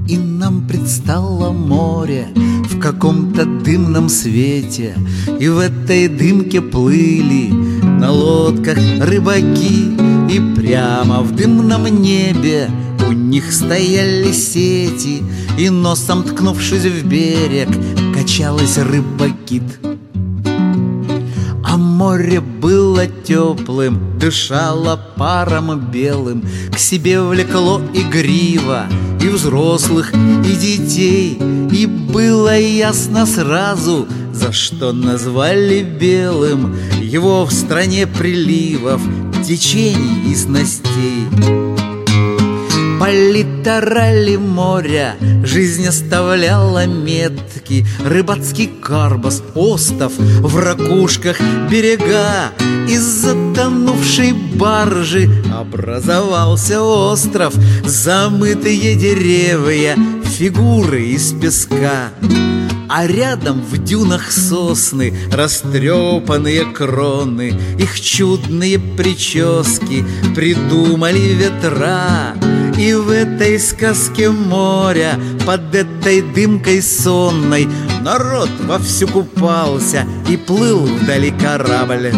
И нам предстало море в каком-то дымном свете, и в этой дымке плыли на лодках рыбаки, и прямо в дымном небе у них стояли сети, и носом ткнувшись в берег качалась рыба-кит. А море было теплым, дышало паром белым, к себе влекло игриво и взрослых, и детей. И было ясно сразу, за что назвали белым его в стране приливов, течений и снастей. По литерали моря жизнь оставляла метки, рыбацкий карбас, остов, в ракушках берега. Из затонувшей баржи образовался остров, замытые деревья, фигуры из песка. А рядом в дюнах сосны, растрепанные кроны, их чудные прически придумали ветра. И в этой сказке моря, под этой дымкой сонной, народ вовсю купался, и плыл вдали корабль.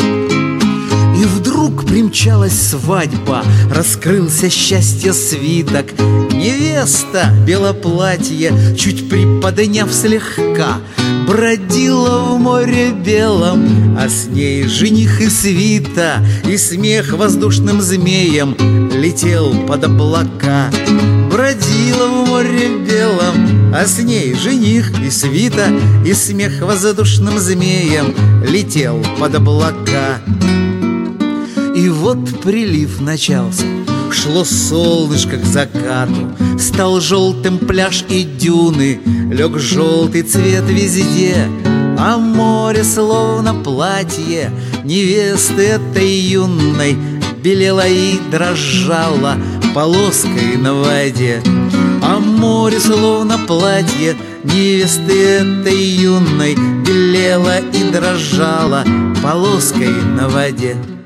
И вдруг примчалась свадьба, раскрылся счастье свиток. Невеста, белоплатье, чуть приподняв слегка, бродила в море белом, а с ней жених и свита, и смех воздушным змеем летел под облака. Бродила в море белом, а с ней жених и свита, и смех воздушным змеем летел под облака. И вот прилив начался, шло солнышко к закату, стал желтым пляж и дюны, лег желтый цвет везде. А море, словно платье невесты этой юной, белело и дрожало полоской на воде. А море, словно платье невесты этой юной, белело и дрожало полоской на воде.